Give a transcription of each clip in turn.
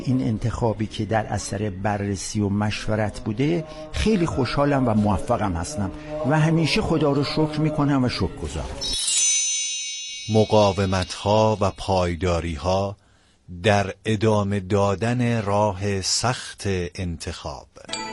این انتخابی که در اثر بررسی و مشورت بوده خیلی خوشحالم و موفقم هستم و همیشه خدا رو شکر میکنم و شکرگزارم. مقاومت‌ها و پایداری‌ها در ادامه دادن راه سخت انتخاب.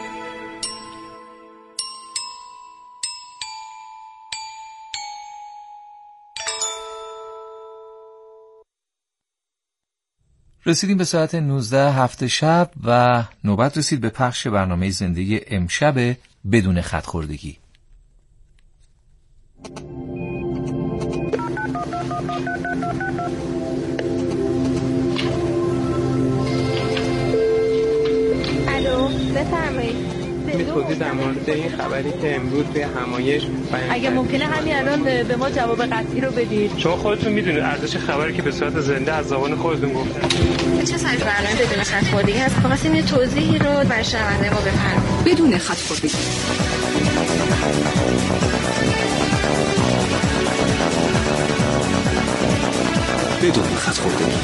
رسیدیم به ساعت 19 هفته شب و نوبت رسید به پخش برنامه زنده امشب بدون خط‌خوردگی. الو، بفرمایید. توضیح در مورد این خبری که امروز توی همایش اگه ممکنه همین الان به ما جواب قطعی رو بدید. شما خودتون میدونید ارزش خبری که به صورت زنده از زبان خودتون گفتن چه سایز برنامه بدون خط‌خوردگی هست؟ خواستیم یه توضیحی رو برای شنونده ما بفرمایید. بدون خط‌خوردگی. بدون خط‌خوردگی.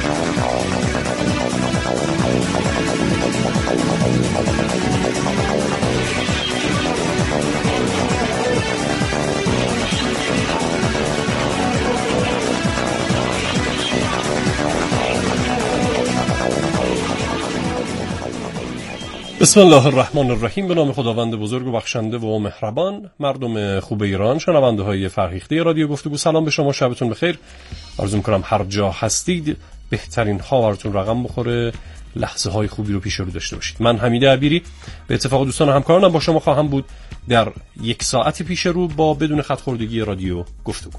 بسم الله الرحمن الرحیم. به نام خداوند بزرگ و بخشنده و مهربان. مردم خوب ایران، شنونده های فرهیخته رادیو گفتگو، سلام به شما، شبتون بخیر. آرزو می‌کنم هر جا هستید بهترین ها براتون رقم بخوره، لحظه های خوبی رو پیش رو داشته باشید. من حمید عبیری به اتفاق دوستان و همکارانم با شما خواهم بود در یک ساعت پیش رو با بدون خط‌خوردگی رادیو گفتگو.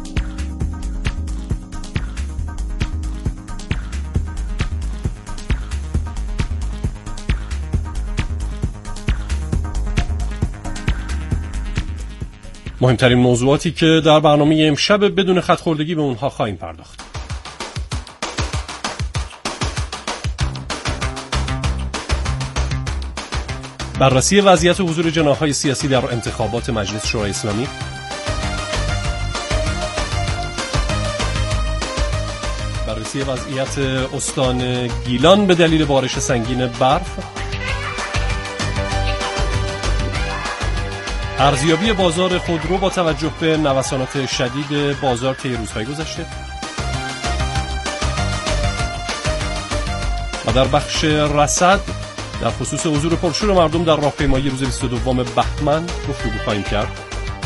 مهمترین موضوعاتی که در برنامه امشب بدون خط‌خوردگی به اونها خواهیم پرداخت. بررسی وضعیت حضور جناح‌های سیاسی در انتخابات مجلس شورای اسلامی، بررسی وضعیت استان گیلان به دلیل بارش سنگین برف، ارزیابی بازار خودرو با توجه به نوسانات شدید بازار طی روزهای گذشته و در بخش رصد در خصوص حضور پرشور مردم در راهپیمایی روز 22 بهمن گفتگو خواهیم کرد.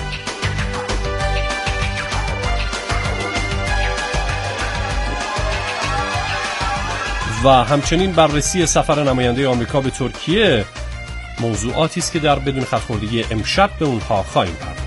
و همچنین بررسی سفر نماینده آمریکا به ترکیه موضوعاتی است که در بدون خط‌خوردگی امشب به اونها خواهیم پرداخت.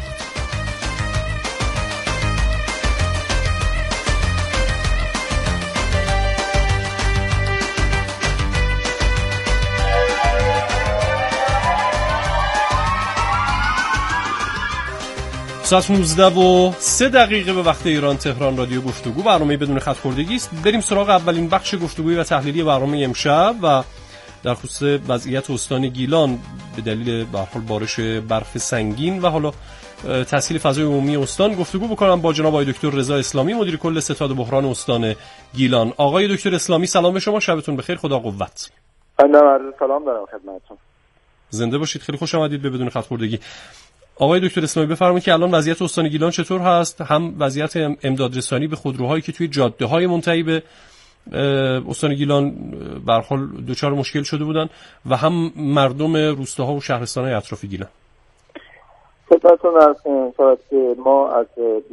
ساعت 19:03 به وقت ایران تهران رادیو گفتگو، برنامه بدون خط‌خوردگی است. بریم سراغ اولین بخش گفتگویی و تحلیلی برنامه امشب و در خصوص وضعیت استان گیلان به دلیل به هر حال بارش برف سنگین و حالا تسهیل فضای عمومی استان گفتگو بکنم با جناب آقای دکتر رضا اسلامی، مدیر کل ستاد بحران استان گیلان. آقای دکتر اسلامی سلام به شما، شبتون بخیر، خدا قوت. عرض سلام دارم خدمتتون. زنده باشید، خیلی خوش آمدید به بدون خط‌خوردگی. آقای دکتر اسلامی بفرمایید که الان وضعیت استان گیلان چطور هست؟ هم وضعیت امداد رسانی به خودروهایی که توی جاده‌های منتهی به استان گیلان به هر حال دچار مشکل شده بودن و هم مردم روستاها و شهرستان‌های اطراف گیلان. خدمتتون عرض شود که ما از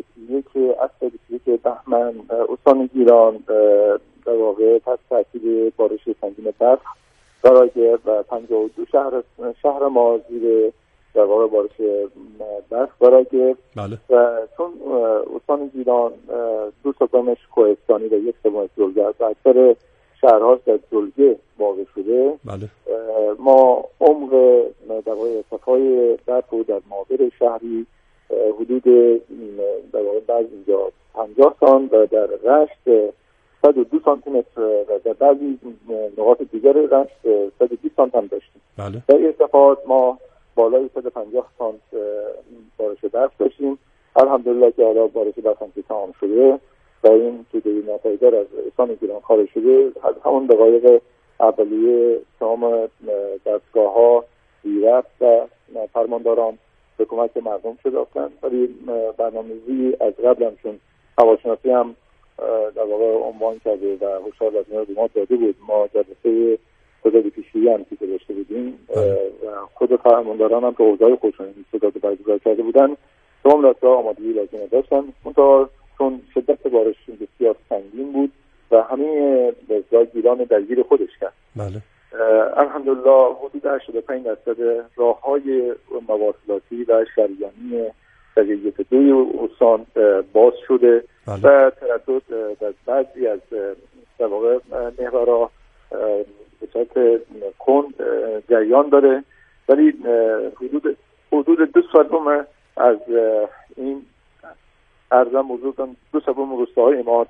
21 بهمن استان گیلان در واقع تحت تاثیر بارش سنگین برف قرار گرفت و 52 شهر ما زیر در واقع بارش برف قرار گرفت. بله. و چون استان گیلان 2/3 کوهستانی و 1/3 جلگه است، اکثر شهرها در جلگه واقع شده. بله. ما عمق در واقع ارتفاع برف و در مابر شهری حدود در واقع بعضی اینجا 50 سانت و در رشت 102 سانتی متر و در بعضی نقاط دیگر رشت 120 سانت هم داشتیم. بله. در ارتفاعات ما بالای 150 سانت بارش برف داشتیم. الحمدلله که حالا بارش برف هم تمام شده و این توده ناپایدار از استان گیلان خارج شده. از همون دقایق اولیه تمام دستگاه‌ها، ویرفت و فرمانداران به کمک مردم شداختند. ولی برنامه‌ریزی از قبل هم چون هواشناسی هم در واقع عنوان کرده و هشدار به ما داده بود، ما جلسه صدای پیشگیری هم که داشته بودیم و خود فرمانداران هم که اوضاع خودشون صداد برگزار کرده بودن تمام راستا آمادگی لازمه داشتن. منتها چون شدت بارش بسیار سنگین بود و همه وزای گیلان درگیر خودش کرد. بله. الحمدلله حدود 85% راه‌های مواصلاتی و شریانی شریعت دوی استان باز شده. بله. و تردد در بعضی از در واقع محورها به صورت کند جریان داره، ولی حدود 2 سوم از این ارزم موضوع 2 سوم روستاهای ما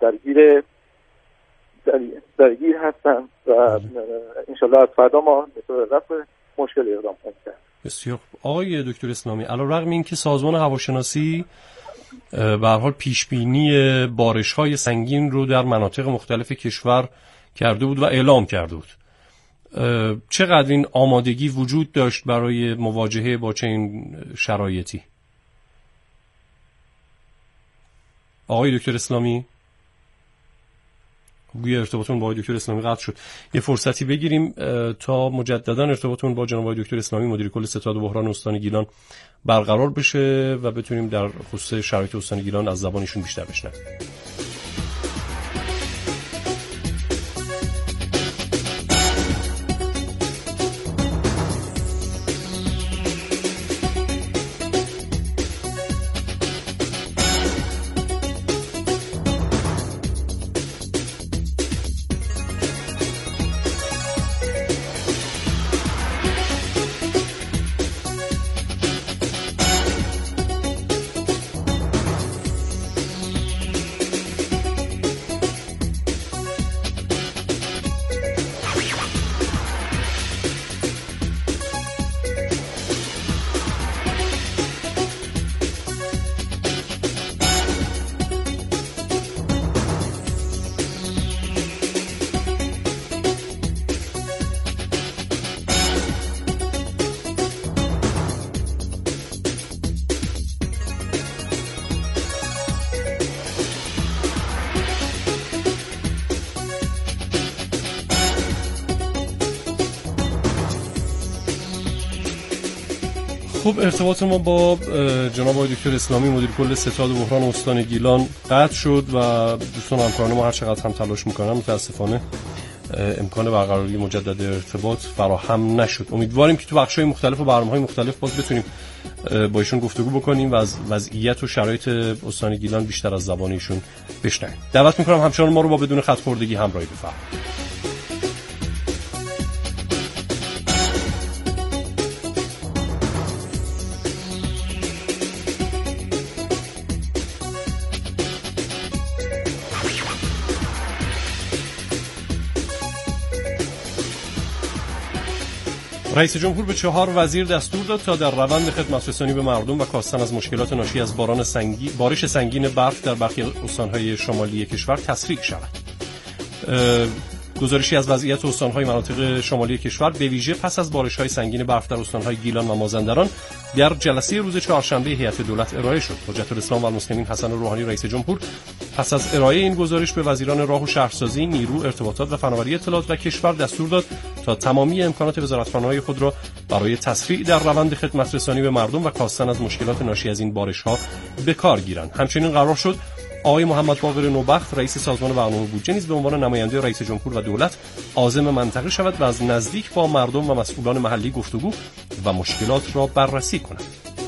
درگیر هستند و انشالله از فردا ما به رفع مشکل اقدام کنیم. بسیار. آقای دکتر اسلامی، علیرغم اینکه سازمان هواشناسی به هر حال پیشبینی بارش‌های سنگین رو در مناطق مختلف کشور کرده بود و اعلام کرده بود، چقدر این آمادگی وجود داشت برای مواجهه با چنین شرایطی؟ آقای دکتر اسلامی، گویا ارتباطمون با آقای دکتر اسلامی قطع شد. یه فرصتی بگیریم تا مجددا ارتباطمون با جناب آقای دکتر اسلامی مدیر کل ستاد و بحران استان گیلان برقرار بشه و بتونیم در خصوص شرایط استان گیلان از زبانشون بیشتر بشنویم. خب ارتباط ما با جناب آقای دکتر اسلامی مدیر کل ستاد و بحران استان گیلان قطع شد و دوستان همکاران ما هر چقدر هم تلاش میکنن متاسفانه امکان برقراری مجدد ارتباط فراهم نشد. امیدواریم که تو بخش‌های مختلف و برنامه‌های مختلف باز بتونیم با ایشون گفتگو بکنیم و از وضعیت و شرایط استان گیلان بیشتر از زبان ایشون بشنویم. دعوت میکنم همچنان ما رو با بدون خط خوردگی همراهی بفرمایید. رئیس جمهور به 4 وزیر دستور داد تا در روند خدمت‌رسانی به مردم و کاستن از مشکلات ناشی از بارش سنگین برف در برخی استان‌های شمالی کشور تسریع شود. گزارشی از وضعیت استان‌های مناطق شمالی کشور به ویژه پس از بارش‌های سنگین برف در استان‌های گیلان و مازندران در جلسه روز چهارشنبه هیئت دولت ارائه شد. حجت الاسلام و المسلمین حسن روحانی رئیس جمهور پس از ارائه این گزارش به وزیران راه و شهرسازی، نیرو، ارتباطات و فناوری اطلاعات و کشور دستور داد تا تمامی امکانات وزارتخانه‌های خود را برای تسریع در روند خدمت‌رسانی به مردم و کاستن از مشکلات ناشی از این بارش‌ها به کار گیرند. همچنین قرار شد آقای محمد باقر نوبخت رئیس سازمان برنامه بودجه نیز به عنوان نماینده رئیس جمهور و دولت عازم منطقه شود و از نزدیک با مردم و مسئولان محلی گفتگو و مشکلات را بررسی کند.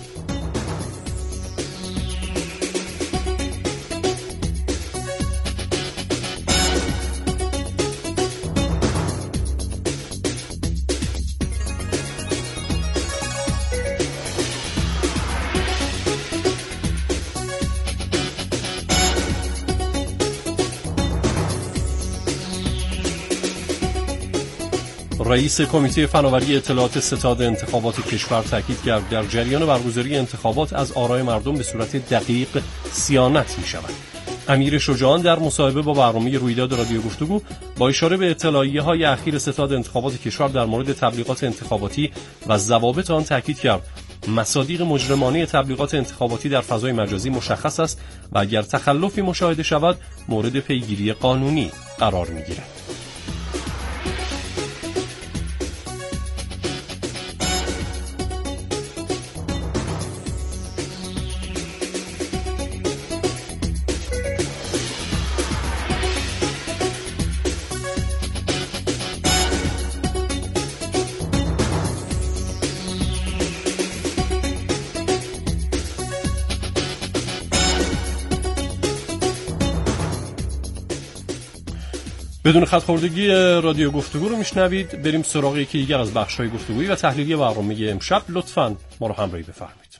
رئیس کمیته فناوری اطلاعات ستاد انتخابات کشور تاکید کرد در جریان برگزاری انتخابات از آرای مردم به صورت دقیق صیانت می شود. امیر شجاعان در مصاحبه با برنامه رویداد رادیو گفتگو با اشاره به اطلاعیه‌های اخیر ستاد انتخابات کشور در مورد تبلیغات انتخاباتی و ضوابط آن تاکید کرد مصادیق مجرمانه تبلیغات انتخاباتی در فضای مجازی مشخص است و اگر تخلفی مشاهده شود مورد پیگیری قانونی قرار می‌گیرد. بدون خط‌خوردگی رادیو گفتگو رو میشنوید. بریم سراغ یکی دیگر از بخش‌های گفتگویی و تحلیلی برنامه امشب. لطفاً ما رو همراهی بفرمایید.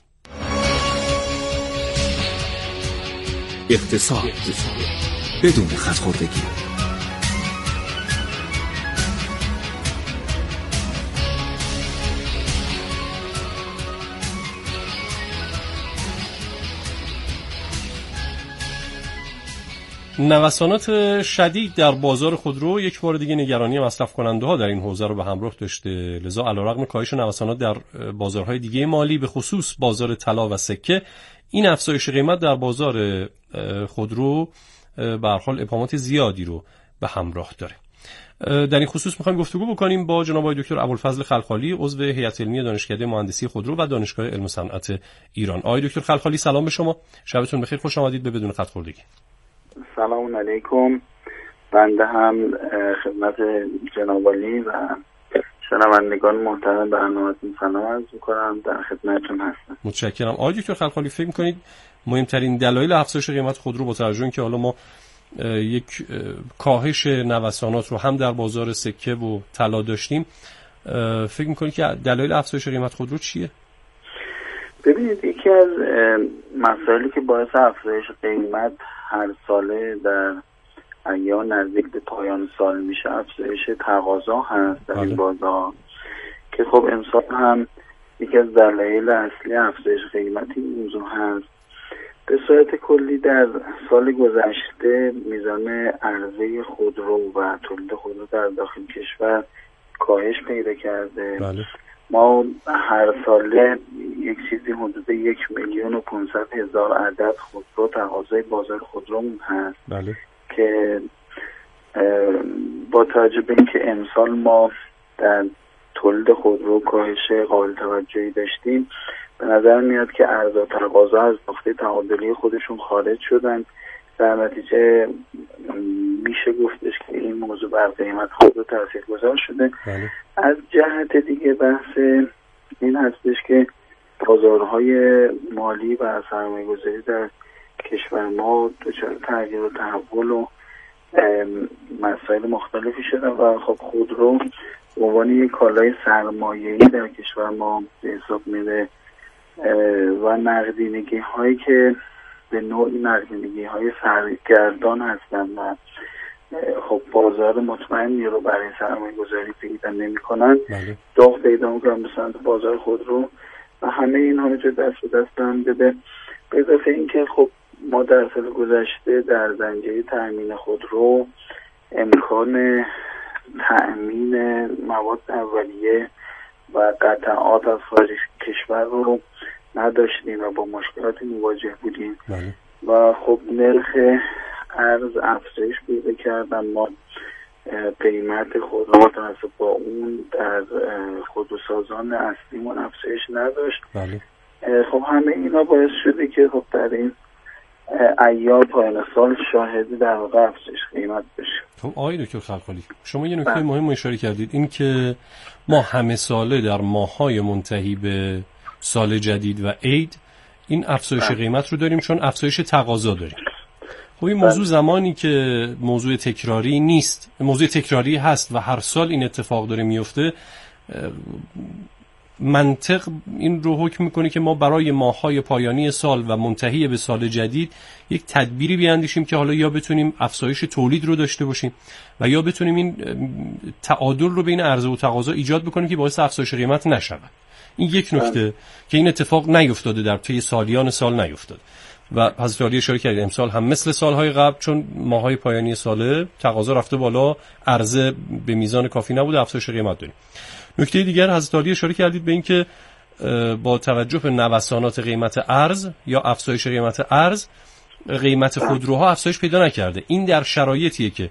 اقتصاد بدون خط‌خوردگی. نوسانات شدید در بازار خودرو یک بار دیگه نگرانی مصرف کننده ها در این حوزه رو به همراه داشته. لذا علیرغم کاهش نوسانات در بازارهای دیگه مالی به خصوص بازار طلا و سکه، این افزایش قیمت در بازار خودرو به هر حال ابهامات زیادی رو به همراه داره. در این خصوص می‌خوایم گفتگو بکنیم با جناب آقای دکتر ابوالفضل خلخالی، عضو هیئت علمی دانشکده مهندسی خودرو و دانشگاه علم و صنعت ایران. آقای دکتر خلخالی سلام به شما. شبتون بخیر، خوش آمدید به بدون خط‌خوردگی. سلام علیکم. بنده هم خدمت جناب عالی و شنوندگان محترم برنامه‌تون سلام عرض می‌کنم، در خدمتتون هستم. متشکرم. آقای دکتر خلخالی، فکر می‌کنید مهمترین دلایل افزایش قیمت خودرو با توجه به اینکه حالا ما یک کاهش نوسانات رو هم در بازار سکه و طلا داشتیم، فکر می‌کنید که دلایل افزایش قیمت خودرو چیه؟ ببینید، یکی از مسائلی که باعث افزایش قیمت هر ساله در ایام نزدیک به پایان سال میشه افزایش تقاضا هست در این بازار، که خب امسال هم یکی از دلایل اصلی افزایش قیمت این موضوع هست. به صورت کلی در سال گذشته میزان عرضه خودرو و تولید خودرو در داخل کشور کاهش پیدا کرده. بله. ما هر ساله یک چیزی حدود 1,500,000 عدد خودرو تقاضای بازار خودرومون هست. بله. که با توجه به اینکه امسال ما در تولید خودرو کاهش قابل توجهی داشتیم، به نظر میاد که عرضه و تقاضا از نقطه تعادلی خودشون خارج شدن. در نتیجه میشه گفتش که این موضوع بر قیمت خودرو تاثیرگذار شده. بله. از جهت دیگه بحث این هستش که بازارهای مالی و سرمایه‌گذاری در کشور ما دچار تغییر و تحول و مسائل مختلفی شدن و خب خودرو به عنوان یک کالای سرمایه‌ای در کشور ما به حساب میره و نقدینگی هایی که به نوعی نقدینگی های سرگردان هستن و خب بازار مطمئنی رو برای سرمایه گذاری پیدا نمی کنن، داغ پیدا میکنن به سمت بازار خودرو و همه اینها رو دست به دست هم بده. به اضافه اینکه خب ما در سال گذشته در زنجیره تأمین خودرو امکان تأمین مواد اولیه و قطعات از خارج کشور رو نداشتیم و با مشکلاتی مواجه بودیم. و خب نرخ ارز افزایش پیدا کرد، اما قیمت خودرو متناسب با اون در خودروسازان اصلیمون افزایش نداشت. خب همه اینا باعث شده که خب در این ایام پایان سال شاهد در واقع افزایش قیمت بشه. خب آقای دکتر خلخالی، شما یه نکته مهم اشاره کردید، این که ما همه ساله در ماه‌های منتهی به سال جدید و عید این افزایش قیمت رو داریم چون افزایش تقاضا داریم. خب این موضوع زمانی که موضوع تکراری نیست، موضوع تکراری هست و هر سال این اتفاق داره میفته، منطق این رو حکم میکنه که ما برای ماه‌های پایانی سال و منتهی به سال جدید یک تدبیری بیاندیشیم که حالا یا بتونیم افزایش تولید رو داشته باشیم و یا بتونیم این تعادل رو بین عرضه و تقاضا ایجاد بکنیم که باعث افزایش قیمت نشود. این یک نکته که این اتفاق نیفتاده، در طی سالیان سال نیفتاده. و حضرت عالی اشاره کردید امسال هم مثل سالهای قبل چون ماهای پایانی ساله تقاضا رفته بالا، عرضه به میزان کافی نبوده، افزایش قیمت داریم. نکته دیگر حضرت عالی اشاره کردید به این که با توجه به نوسانات قیمت ارز یا افزایش قیمت ارز، قیمت خودروها افزایش پیدا نکرده. این در شرایطیه که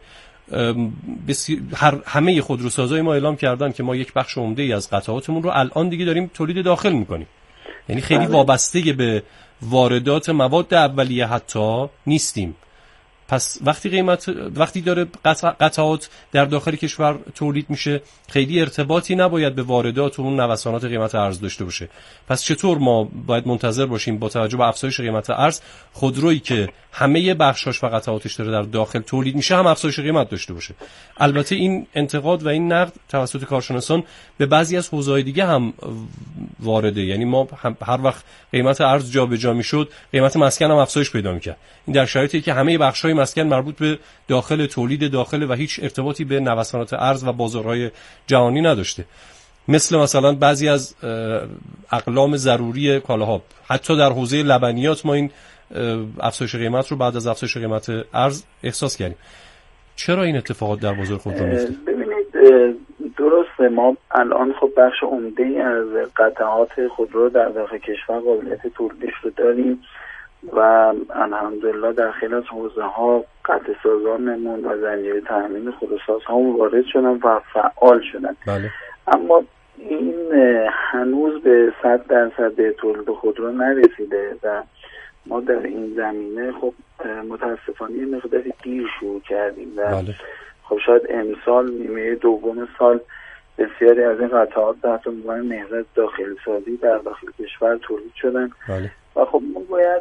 همه خودروسازای ما اعلام کردن که ما یک بخش عمده‌ای از قطعاتمون رو الان دیگه داریم تولید داخل میکنیم، یعنی خیلی وابسته به واردات مواد اولیه حتی نیستیم. پس وقتی داره قطعات در داخل کشور تولید میشه، خیلی ارتباطی نباید به واردات و اون نوسانات قیمت ارز داشته باشه. پس چطور ما باید منتظر باشیم با توجه به افزایش قیمت ارز خودرویی که همه بخشاش و قطعاتش داره در داخل تولید میشه هم افزایش قیمت داشته باشه؟ البته این انتقاد و این نقد توسط کارشناسان به بعضی از حوزه‌های دیگه هم وارده، یعنی ما هر وقت قیمت ارز جابجا میشد قیمت مسکن هم افزایش پیدا میکرد. این در شرایطی که همه بخش‌های مسکن مربوط به داخل تولید داخل و هیچ ارتباطی به نوسانات ارز و بازارهای جهانی نداشته. مثلا بعضی از اقلام ضروری کالاها، حتی در حوزه لبنیات ما این افزایش قیمت رو بعد از افزایش قیمت ارز احساس کردیم. چرا این اتفاقات در بازار خودرو میفته؟ ببینید درسته، ما الان خب بخش عمده‌ای از قطعات خودرو در داخل کشور قابلیت تولیدش رو داریم و الحمدلله در خیلی از حوزه‌ها قطع سازانمون و زنجیره تامین خودروسازها وارد شدن و فعال شدن. بله. اما این هنوز به 100% به تولید خودرو نرسیده و ما در این زمینه خب متاسفانه یه مقداری دیر شروع کردیم و بله. خب شاید امسال نیمه دوم سال بسیاری از این قطعات تحت عنوان نهضت داخلی سازی در داخل کشور تولید شدن. بله. و خب ما باید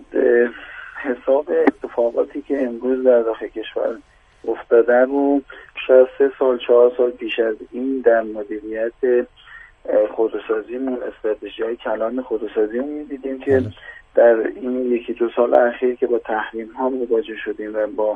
حساب اتفاقاتی که امروز در داخل کشور افتاده رو شاید 3 سال 4 سال پیش از این در مدیریت خودروسازیمون، استراتژی‌های کلان خودروسازیمون می‌دیدیم که در این 1-2 سال اخیر که با تحریم‌ها مواجه شدیم و با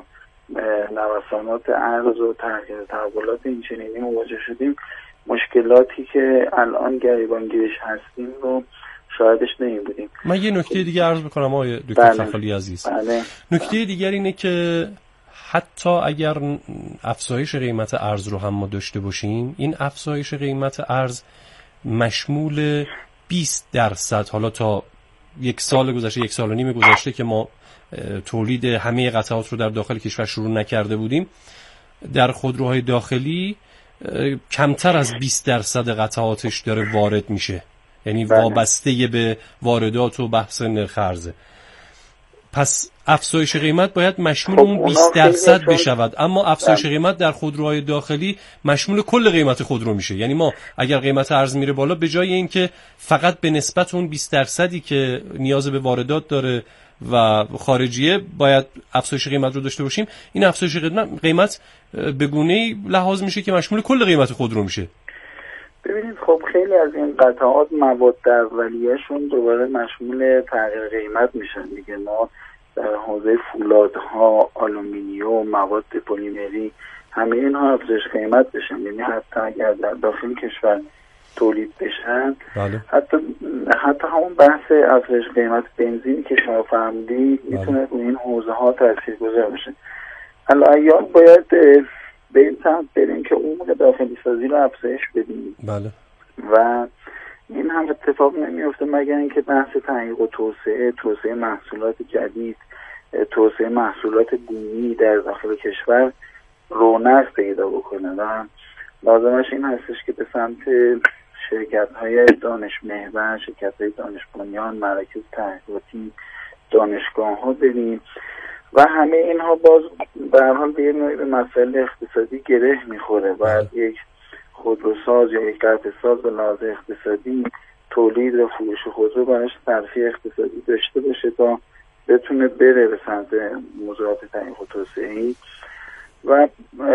نوسانات ارز و تغییر تحولات این چنینی مواجه شدیم، مشکلاتی که الان گریبانگیرش هستیم رو شاهدش نمی بودیم. من یه نکته دیگه عرض بکنم آقای دکتر خلخالی عزیز. بله. نکته دیگر اینه که حتی اگر افزایش قیمت ارز رو هم ما داشته باشیم، این افزایش قیمت ارز مشمول 20%، حالا تا 1 سال گذشته 1 سال و نیم گذشته که ما تولید همه قطعات رو در داخل کشور شروع نکرده بودیم، در خودروهای داخلی کمتر از 20% قطعاتش داره وارد میشه، یعنی وابسته به واردات و بحث نرخ ارزه. پس افزایش قیمت باید مشمول اون 20% بشود، اما افزایش قیمت در خودروهای داخلی مشمول کل قیمت خودرو میشه. یعنی ما اگر قیمت ارز میره بالا، به جای اینکه فقط به نسبت اون 20%ی که نیاز به واردات داره و خارجیه باید افزایش قیمت رو داشته باشیم، این افزایش قیمت به گونه‌ای لحاظ میشه که مشمول کل قیمت خودرو میشه. ببینید خب خیلی از این قطعات مواد اولیه‌شون دوباره مشمول تغییر قیمت میشن دیگه. ما در حوزه فولادها، آلومینیوم، مواد پلیمری، همه اینها افزایش قیمت بشن، یعنی حتی اگر در داخل کشور تولید بشن، بله. حتی همون بحث افزایش قیمت بنزین که شما فرمودید میتونه روی این حوزه ها تاثیرگذار باشه. الان باید به این سمت بریم که عمق داخلی سازی رو افزایش بدیم. بله. و این هم اتفاق نمیفته مگر اینکه بحث تحقیق و توسعه محصولات جدید، توسعه محصولات بومی در داخل کشور رونق پیدا بکنه و لازمش این هستش که به سمت شرکت‌های دانش محور، شرکت‌های دانش بنیان، مراکز تحقیقاتی، دانشگاه‌ها بریم و همه اینها باز به هر حال به یه نوعی به مسائل اقتصادی گره میخوره و یک خودروساز یا یک قطعه‌ساز به لحاظ اقتصادی تولید و فروش خودرو براش صرفی اقتصادی داشته باشه تا بتونه بره به سمت موضوعات تحقیق و توسعه‌ای. و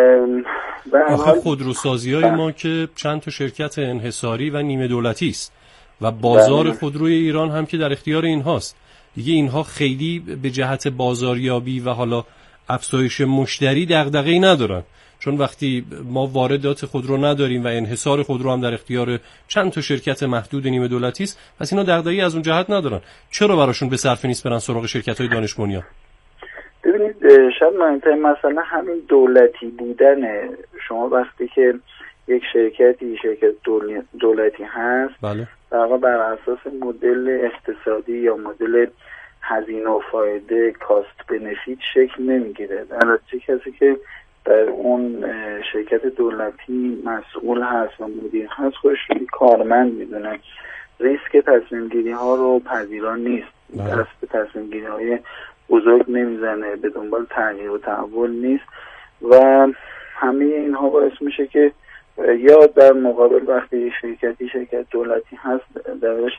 آخه خودروسازی‌های ما که چند تا شرکت انحصاری و نیمه دولتی است و بازار خودروی ایران هم که در اختیار اینهاست دیگه. اینها خیلی به جهت بازاریابی و حالا افزایش مشتری دغدغه‌ای ندارن. چون وقتی ما واردات خودرو نداریم و انحصار خودرو هم در اختیار چند تا شرکت محدود نیمه دولتی است، پس اینا دغدغه‌ای از اون جهت ندارن. چرا براشون به صرفه نیست برن سراغ شرکت‌های دانش بنیان؟ ببینید شاید مهمترین مسئله همین دولتی بودنه. شما وقتی که یک شرکت دولتی هست، بله، در واقع بر اساس مدل اقتصادی یا مدل هزینه و فایده کاست بنفیت شکل نمیگیره. در نتیجه کسی که در اون شرکت دولتی مسئول هست و مدیر هست خودش رو کارمند میدونه، ریسک تصمیم گیری ها رو پذیران نیست، دست به تصمیم گیری های بزرگ نمیزنه، به دنبال تغییر و تحول نیست و همه اینها باعث میشه که یا در مقابل وقتی شرکت دولتی هست درش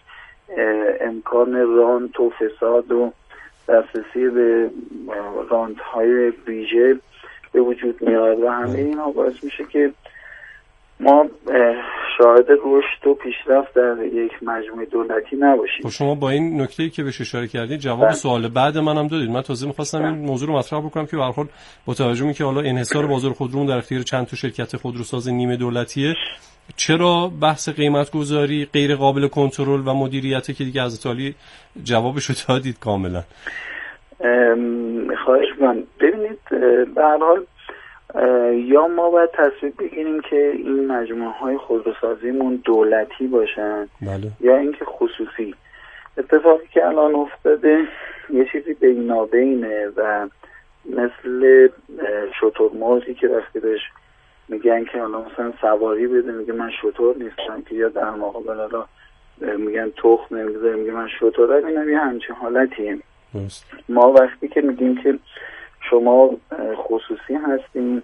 امکان رانت و فساد و دسترسی به رانت های ویژه به وجود میاد و همه اینها باعث میشه که ما شاهد رشد و پیشرفت در یک مجموعه دولتی نباشیم. شما با این نکته‌ای که بهش اشاره کردید جواب سوال بعد منم دادید. من تازه می‌خواستم این موضوع رو مطرح بکنم که به هر حال با توجه به که حالا انحصار بازار خودرو در اختیار چند تا شرکت خودروساز نیمه دولتیه، چرا بحث قیمت گذاری غیر قابل کنترل و مدیریته که دیگه از تالی جوابش رو دادید کاملا. خواهش می‌کنم. ببینید به هر حال یا ما باید تصمیم بگیریم که این مجموعه های خودروسازیمون دولتی باشن، بله، یا اینکه خصوصی. اتفاقی که الان افتاده یه چیزی بینابینه و مثل شترمرغی که وقتی بهش میگن که حالا مثلا سواری بده میگه من شتر نیستم، که یا در مقابل حالا میگن تخم نمیذاره میگه من شترم، این هم یه همچین حالتیه. ما وقتی که میگیم که شما خصوصی هستین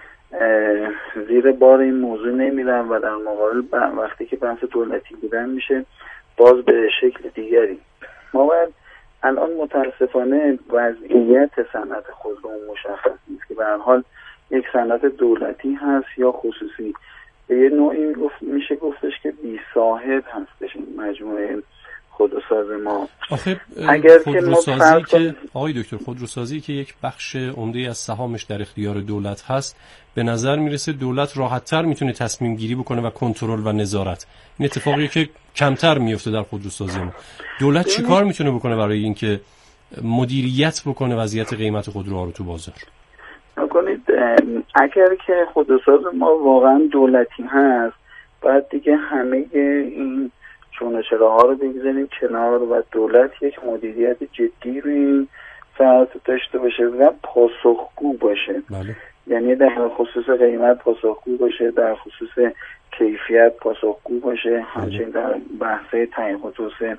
زیر بار این موضوع نمیرن و در مقابل وقتی که بحث دولتی بودن میشه باز به شکل دیگری. ما باید الان متاسفانه وضعیت صنعت خودرو مشخص نیست که به هر حال یک صنعت دولتی هست یا خصوصی. به یه نوعی میشه گفتش که بی صاحب هستش این مجموعه خودروساز ما. اگر خودروسازی که آقای دکتر خودروسازی که یک بخش عمده از سهامش در اختیار دولت هست، به نظر میرسه دولت راحت‌تر میتونه تصمیم گیری بکنه و کنترل و نظارت. این اتفاقی که کمتر میفته در خودروسازی ما. دولت چیکار میتونه بکنه برای اینکه مدیریت بکنه وضعیت قیمت خودروها رو تو بازار؟ نکنید اگر که خودروساز ما واقعا دولتی هست باید دیگه همه این چونه‌چراها رو بگذاریم کنار و دولت یک مدیریت جدی روی این صنعت داشته باشه و پاسخگو باشه. بله. یعنی در خصوص قیمت پاسخگو باشه، در خصوص کیفیت پاسخگو باشه، همچنین در بحث تعیین و توسعه.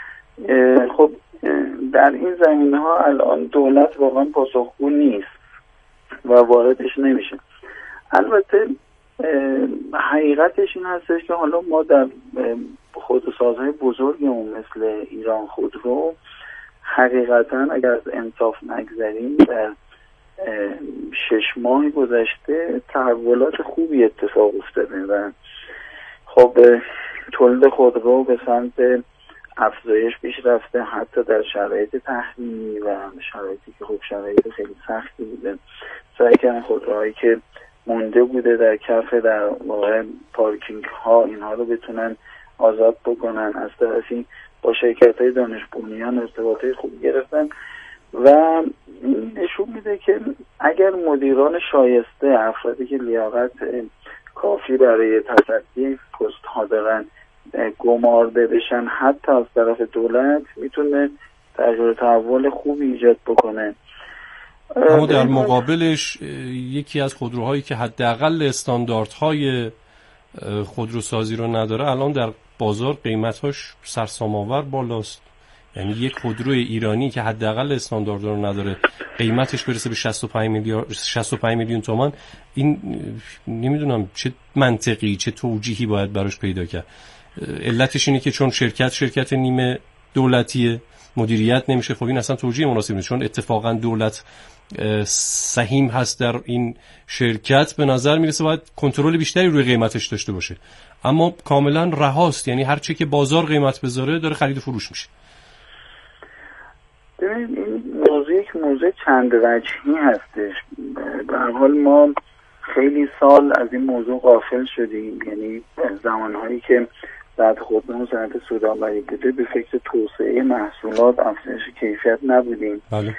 خب در این زمینه‌ها الان دولت واقعا پاسخگو نیست و واردش نمیشه. البته حقیقتش این هستش که حالا ما در خودروسازهای بزرگمون مثل ایران خودرو حقیقتا اگر از انصاف نگذریم در 6 ماه گذشته تحولات خوبی اتفاق افتاده و خب تولید خودرو به سمت افزایش پیش رفته، حتی در شرایط تحریمی و شرایطی که خب شرایط خیلی سختی بوده. سعی کردن خودروهایی که مونده بوده در کف در واقع پارکینگ ها اینها رو بتونن آزاد بکنن. از طرفی با شرکت های دانش بنیان ارتباطات خوب گرفتن و این نشون میده که اگر مدیران شایسته، افرادی که لیاقت کافی برای تصدی پست ها دارن گمارده بشن حتی از طرف دولت، میتونه تغییر تحول خوبی ایجاد بکنه. اما در مقابلش یکی از خودروهایی که حداقل استانداردهای خودروسازی رو نداره الان در بازار قیمتاش سرسام‌آور بالاست. یعنی یک خودروی ایرانی که حداقل استاندارد رو نداره قیمتش برسه به 65 میلیون تومان، این نمیدونم چه منطقی چه توجیهی باید براش پیدا کرد. علتش اینه که چون شرکت نیمه دولتیه، مدیریت نمیشه. خب این اصلا توجیه مناسب نیست، چون اتفاقا دولت سهیم هست در این شرکت، به نظر میرسه باید کنترل بیشتری روی قیمتش داشته باشه، اما کاملا رهاست. یعنی هر چی که بازار قیمت بذاره داره خرید و فروش میشه. ببینید این موضوع یک موضوع چند وجهی هستش. به هر حال ما خیلی سال از این موضوع غافل شدیم، یعنی زمانهایی که صنعت خودرو و صنعت سودآوری بوده به فکر توسعه محصولات، افزایش کیفیت نبودیم. بله.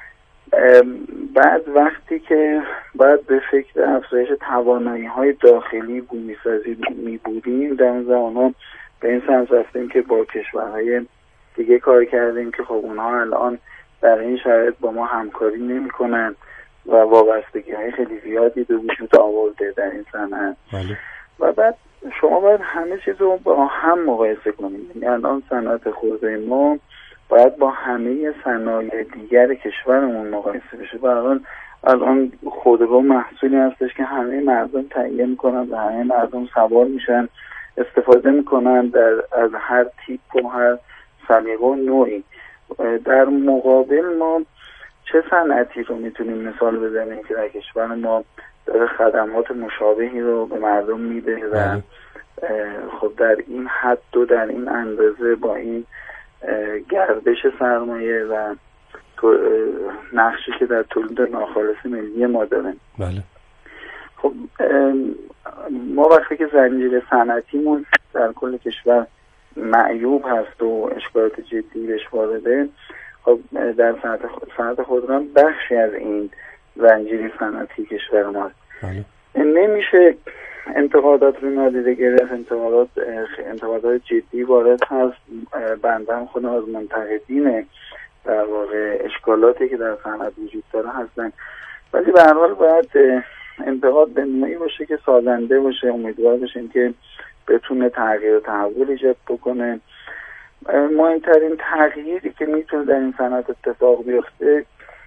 بعد وقتی که بعد به فکر افزایش توانایی‌های داخلی بومی‌سازی می بودیم، در اون زمان‌ها به این سمت رفتیم که با کشورهای دیگه کار کردیم که خب اونها الان در این شرایط با ما همکاری نمی‌کنن و وابستگی‌های خیلی زیادی به وجود آورده در این صنعت. بله. و بعد شما باید همه چیز رو با هم مقایسه کنید. یعنی الان صنعت خودروی ما باید با همه صنایع دیگر کشورمون مقایسه بشه. و الان خودرو محصولی هستش که همه مردم تهیه میکنن و همه مردم سوار میشن، استفاده میکنن از هر تیپ و هر سلیقه و نوعی. در مقابل ما چه صنعتی رو میتونیم مثال بزنیم که در کشور ما داره خدمات مشابهی رو به مردم میده و خب در این حد و در این اندازه با این گردش سرمایه و نقشی که در تولید ناخالص ملی ما داریم. بله. خب ما وقتی که زنجیره صنعتیمون در کل کشور معیوب هست و اشکالات جدی بهش وارده، خب در صنعت خودرو بخشی از این زنجیره صنعتی کشور ماست. بله. نمیشه انتقادات رو نادیده گرفت. انتقادات جدی وارد هست. بنده هم خودم از منتقدین در واقع اشکالاتی که در صنعت وجود داره هستن، ولی به هر حال باید انتقاد به نوعی باشه که سازنده باشه، امیدوار باشیم که بتونه تغییر و تحول ایجاد بکنه. مهمترین تغییری که میتونه در این صنعت اتفاق بیفته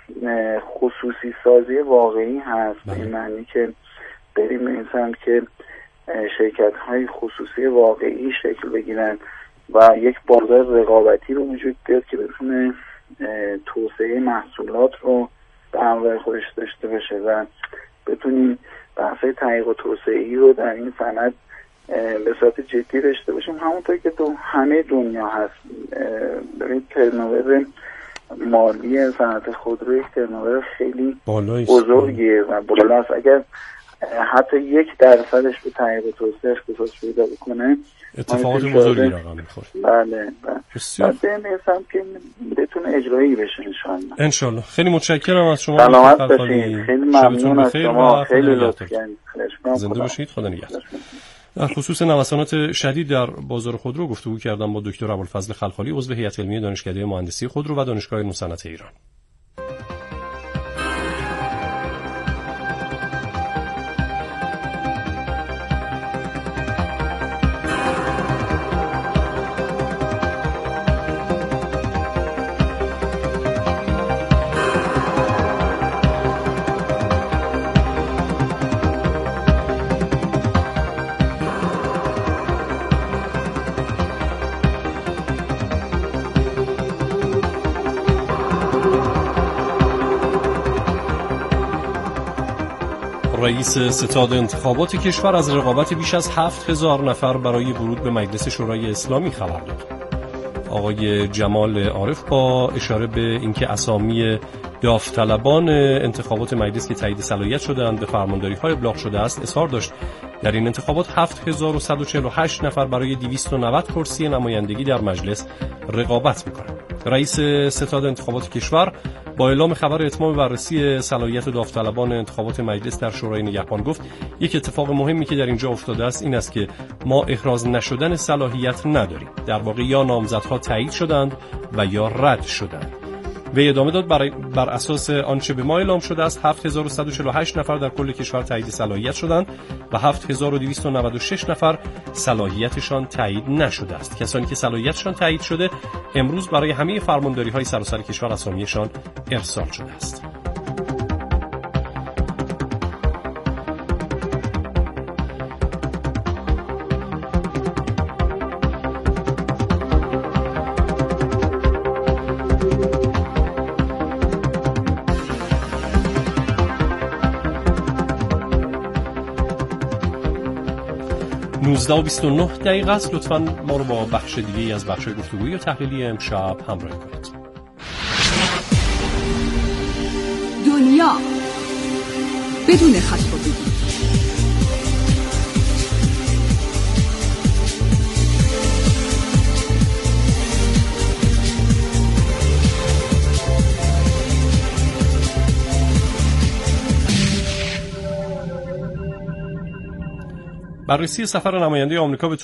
خصوصی سازی واقعی هست. به این معنی که بریم به این سمت که شرکت‌های خصوصی واقعی شکل بگیرن و یک بازار رقابتی رو وجود بیاد که بتونه توسعه محصولات رو به همراه خودش داشته باشه و بتونیم بحث‌های تحقیق و توسعه‌ای رو در این صنعت به صورت جدی داشته باشیم. همونطور که تو همه دنیا هست. ببینید ترنوور مالی صنعت خودرو یک ترنوور خیلی بزرگیه و بالاست. اگر حتی 1% به تحقیق و توسعه اختصاص پیدا بکنه اتفاقات بزرگی رقم میخوره. بله. مثلا که بتونه اجرایی بشه انشالله. خیلی متشکرم از شما. سلامت باشید. خیلی ممنون از شما. خیلی لطف کردید. زنده باشید. خدا نگهدار. در خصوص نوسانات شدید در بازار خودرو گفتگو کردم با دکتر ابوالفضل خلخالی، عضو هیئت علمی دانشکده مهندسی خودرو و دانشگاه علوم صنعت ایران. رئیس ستاد انتخابات کشور از رقابت بیش از 7000 نفر برای ورود به مجلس شورای اسلامی خبر داد. آقای جمال عارف با اشاره به اینکه اسامی داوطلبان انتخابات مجلس که تایید صلاحیت شده‌اند به فرمانداری‌های ابلاغ شده است اظهار داشت در این انتخابات 7148 نفر برای 290 کرسی نمایندگی در مجلس رقابت می‌کنند. رئیس ستاد انتخابات کشور با اعلام خبر اتمام بررسی صلاحیت داوطلبان انتخابات مجلس در شورای نگهبان گفت یک اتفاق مهمی که در اینجا افتاده است این است که ما احراز نشدن صلاحیت نداریم. در واقع یا نامزدها تایید شدند و یا رد شدند. وی ادامه داد بر اساس آنچه به ما اعلام شده است 7148 نفر در کل کشور تایید صلاحیت شدند و 7296 نفر صلاحیتشان تایید نشده است. کسانی که صلاحیتشان تایید شده امروز برای همه فرمانداری‌های سراسر کشور اسامیشان ارسال شده است. و 29 دقیقه است. لطفاً ما رو با بخش دیگه از بخش گفتگویی و تحلیلی امشب همراهی کنید. دنیا بدون خطابگی. بررسی سفر نماینده آمریکا به